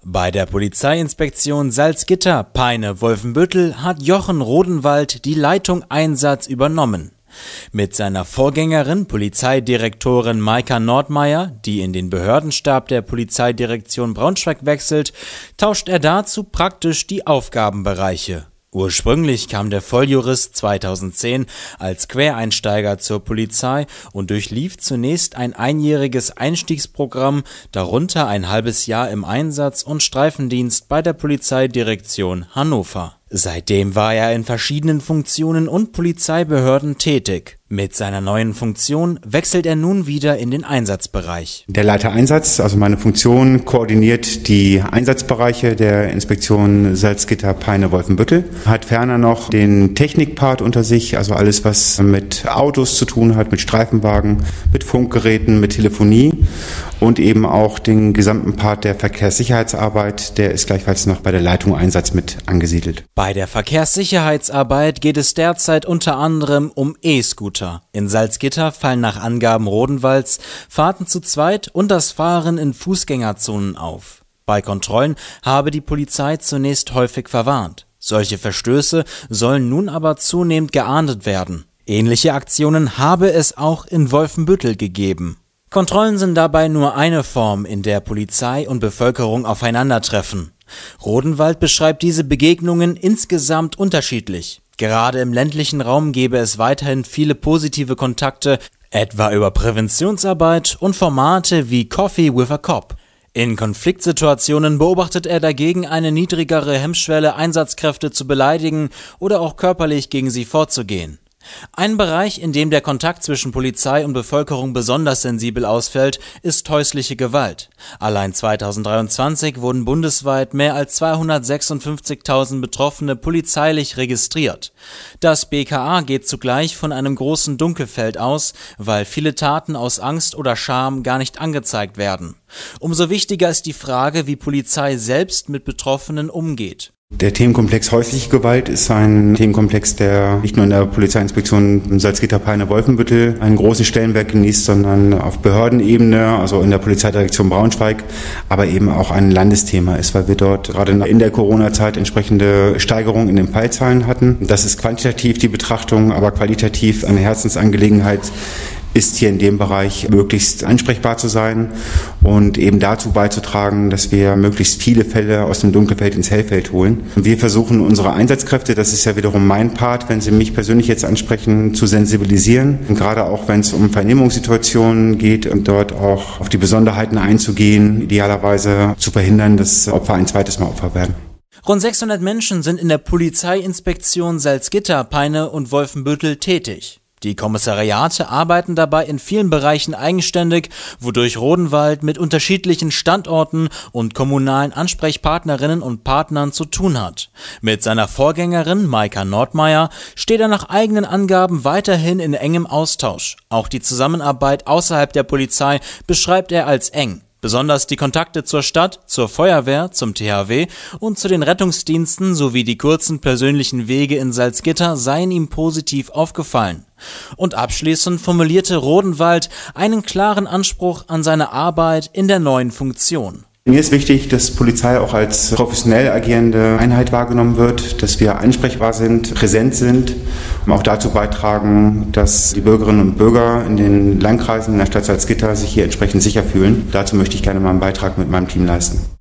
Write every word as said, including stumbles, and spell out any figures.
Bei der Polizeiinspektion Salzgitter-Peine-Wolfenbüttel hat Jochen Rodenwald die Leitung Einsatz übernommen. Mit seiner Vorgängerin, Polizeidirektorin Maika Nordmeier, die in den Behördenstab der Polizeidirektion Braunschweig wechselt, tauscht er dazu praktisch die Aufgabenbereiche. Ursprünglich kam der Volljurist zweitausendzehn als Quereinsteiger zur Polizei und durchlief zunächst ein einjähriges Einstiegsprogramm, darunter ein halbes Jahr im Einsatz und Streifendienst bei der Polizeidirektion Hannover. Seitdem war er in verschiedenen Funktionen und Polizeibehörden tätig. Mit seiner neuen Funktion wechselt er nun wieder in den Einsatzbereich. Der Leiter Einsatz, also meine Funktion, koordiniert die Einsatzbereiche der Inspektion Salzgitter-Peine-Wolfenbüttel, hat ferner noch den Technikpart unter sich, also alles, was mit Autos zu tun hat, mit Streifenwagen, mit Funkgeräten, mit Telefonie und eben auch den gesamten Part der Verkehrssicherheitsarbeit, der ist gleichfalls noch bei der Leitung Einsatz mit angesiedelt. Bei der Verkehrssicherheitsarbeit geht es derzeit unter anderem um E-Scooter. In Salzgitter fallen nach Angaben Rodenwalds Fahrten zu zweit und das Fahren in Fußgängerzonen auf. Bei Kontrollen habe die Polizei zunächst häufig verwarnt. Solche Verstöße sollen nun aber zunehmend geahndet werden. Ähnliche Aktionen habe es auch in Wolfenbüttel gegeben. Kontrollen sind dabei nur eine Form, in der Polizei und Bevölkerung aufeinandertreffen. Rodenwald beschreibt diese Begegnungen insgesamt unterschiedlich. Gerade im ländlichen Raum gebe es weiterhin viele positive Kontakte, etwa über Präventionsarbeit und Formate wie Coffee with a Cop. In Konfliktsituationen beobachtet er dagegen eine niedrigere Hemmschwelle, Einsatzkräfte zu beleidigen oder auch körperlich gegen sie vorzugehen. Ein Bereich, in dem der Kontakt zwischen Polizei und Bevölkerung besonders sensibel ausfällt, ist häusliche Gewalt. Allein zweitausenddreiundzwanzig wurden bundesweit mehr als zweihundertsechsundfünfzigtausend Betroffene polizeilich registriert. Das B K A geht zugleich von einem großen Dunkelfeld aus, weil viele Taten aus Angst oder Scham gar nicht angezeigt werden. Umso wichtiger ist die Frage, wie Polizei selbst mit Betroffenen umgeht. Der Themenkomplex häusliche Gewalt ist ein Themenkomplex, der nicht nur in der Polizeiinspektion Salzgitter-Peine-Wolfenbüttel einen großen Stellenwert genießt, sondern auf Behördenebene, also in der Polizeidirektion Braunschweig, aber eben auch ein Landesthema ist, weil wir dort gerade in der Corona-Zeit entsprechende Steigerungen in den Fallzahlen hatten. Das ist quantitativ die Betrachtung, aber qualitativ eine Herzensangelegenheit ist hier in dem Bereich möglichst ansprechbar zu sein und eben dazu beizutragen, dass wir möglichst viele Fälle aus dem Dunkelfeld ins Hellfeld holen. Wir versuchen unsere Einsatzkräfte, das ist ja wiederum mein Part, wenn Sie mich persönlich jetzt ansprechen, zu sensibilisieren. Und gerade auch, wenn es um Vernehmungssituationen geht und dort auch auf die Besonderheiten einzugehen, idealerweise zu verhindern, dass Opfer ein zweites Mal Opfer werden. Rund sechshundert Menschen sind in der Polizeiinspektion Salzgitter, Peine und Wolfenbüttel tätig. Die Kommissariate arbeiten dabei in vielen Bereichen eigenständig, wodurch Rodenwald mit unterschiedlichen Standorten und kommunalen Ansprechpartnerinnen und Partnern zu tun hat. Mit seiner Vorgängerin Maika Nordmeier steht er nach eigenen Angaben weiterhin in engem Austausch. Auch die Zusammenarbeit außerhalb der Polizei beschreibt er als eng. Besonders die Kontakte zur Stadt, zur Feuerwehr, zum T H W und zu den Rettungsdiensten sowie die kurzen persönlichen Wege in Salzgitter seien ihm positiv aufgefallen. Und abschließend formulierte Rodenwald einen klaren Anspruch an seine Arbeit in der neuen Funktion. Mir ist wichtig, dass Polizei auch als professionell agierende Einheit wahrgenommen wird, dass wir ansprechbar sind, präsent sind und auch dazu beitragen, dass die Bürgerinnen und Bürger in den Landkreisen in der Stadt Salzgitter sich hier entsprechend sicher fühlen. Dazu möchte ich gerne meinen Beitrag mit meinem Team leisten.